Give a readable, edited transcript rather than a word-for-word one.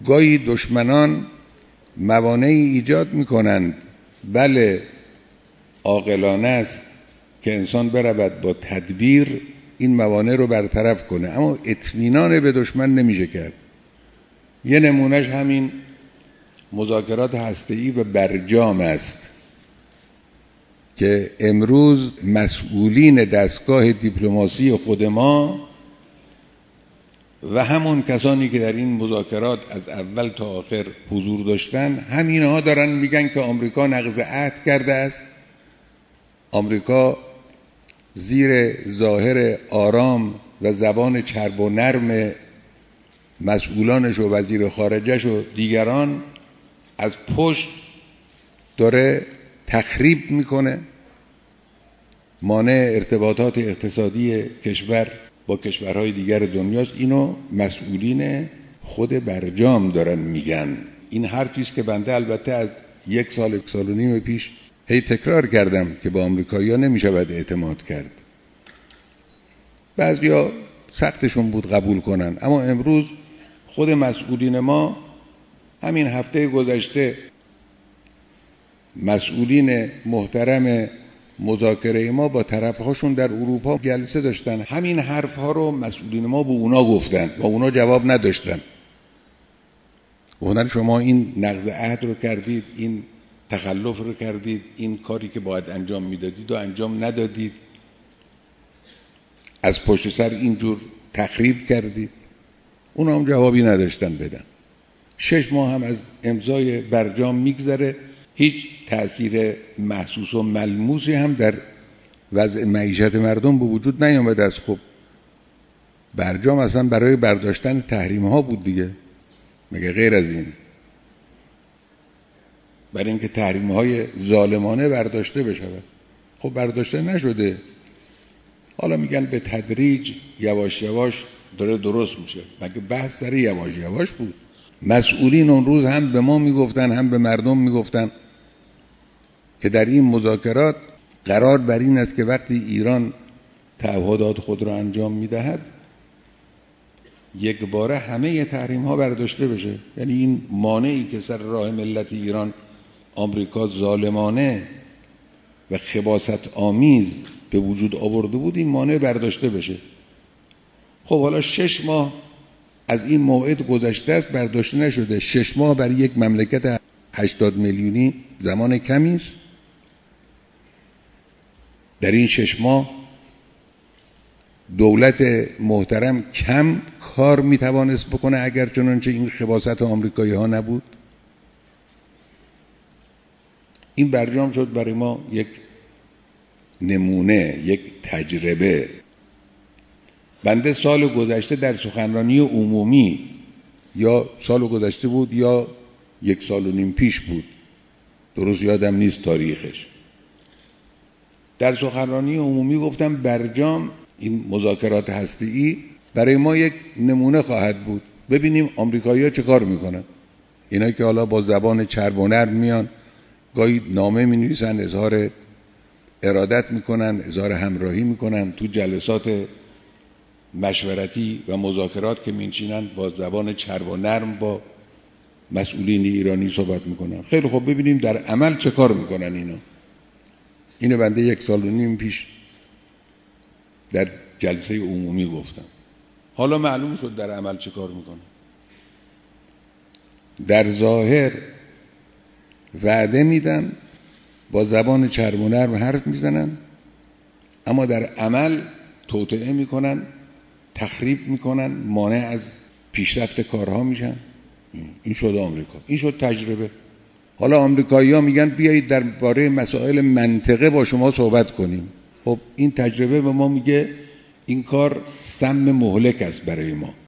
گاهی دشمنان موانعی ایجاد میکنند، بله عاقلانه است که انسان برود با تدبیر این موانع رو برطرف کنه، اما اطمینان به دشمن نمیشه کرد. یه نمونهش همین مذاکرات هسته‌ای و برجام است که امروز مسئولین دستگاه دیپلماسی خود ما و همون کسانی که در این مذاکرات از اول تا آخر حضور داشتن، همینها دارن میگن که آمریکا نقض عهد کرده است. آمریکا زیر ظاهر آرام و زبان چرب و نرم مسئولانش و وزیر خارجه‌ش و دیگران از پشت داره تخریب میکنه، مانع ارتباطات اقتصادی کشور با کشورهای دیگر دنیاست. اینو مسئولین خود برجام دارن میگن. این حرفی است که بنده البته از یک سال و نیم پیش هی تکرار کردم که با آمریکایی‌ها نمیشود اعتماد کرد. بعضیا سختشون بود قبول کنن، اما امروز خود مسئولین ما، همین هفته گذشته مسئولین محترم مذاکره ما با طرفهاشون در اروپا جلسه داشتن، همین حرفها رو مسئولین ما به اونا گفتن و اونا جواب نداشتن. گفتن شما این نقض عهد رو کردید، این تخلف رو کردید، این کاری که باید انجام میدادید و انجام ندادید، از پشت سر اینجور تخریب کردید. اونا هم جوابی نداشتن بدن. 6 ماه هم از امضای برجام میگذره، هیچ تأثیر محسوس و ملموسی هم در وضع معیشت مردم به وجود نیامده است. خب برجام اصلا برای برداشتن تحریم ها بود دیگه، مگه غیر از این؟ برای اینکه تحریم های ظالمانه برداشته بشود. خب برداشته نشده. حالا میگن به تدریج یواش یواش داره درست میشه. مگه بحث سر یواش یواش بود؟ مسئولین اون روز هم به ما میگفتن هم به مردم میگفتن که در این مذاکرات قرار بر این است که وقتی ایران تعهدات خود را انجام میدهد یک باره همه تحریم ها برداشته بشه. یعنی این مانعی که سر راه ملت ایران آمریکا ظالمانه و خباثت آمیز به وجود آورده بود، این مانع برداشته بشه. خب حالا 6 ماه از این موعد گذشته است، برداشته نشده. 6 ماه برای یک مملکت 80 میلیونی زمان کمی است. در این 6 ماه دولت محترم کم کار میتوانست بکنه اگر چنانچه این خباثت آمریکایی ها نبود. این برجام شد برای ما یک نمونه، یک تجربه. بنده سال گذشته در سخنرانی عمومی، یا سال گذشته بود یا 1 سال و نیم پیش بود، درست یادم نیست تاریخش، در سخنرانی عمومی گفتم برجام، این مذاکرات هسته‌ای، برای ما یک نمونه خواهد بود. ببینیم آمریکایی‌ها چه کار میکنن. اینا که حالا با زبان چرب و نرم میان، گاهی نامه مینویسن، اظهار ارادت میکنن، اظهار همراهی میکنن، تو جلسات مشورتی و مذاکرات که میشینن با زبان چرب و نرم با مسئولین ایرانی صحبت میکنن. خیلی خب ببینیم در عمل چه کار میکنن اینا. اینو بنده 1 سال و نیم پیش در جلسه عمومی گفتم. حالا معلوم شد در عمل چه کار میکنن. در ظاهر وعده میدن، با زبان چرب و نرم حرف میزنن، اما در عمل توطئه میکنن، تخریب میکنن، مانع از پیشرفت کارها میشن. این شد آمریکا، این شد تجربه. حالا آمریکایی‌ها میگن بیایید درباره مسائل منطقه با شما صحبت کنیم. خب این تجربه به ما میگه این کار سم مهلک است برای ما.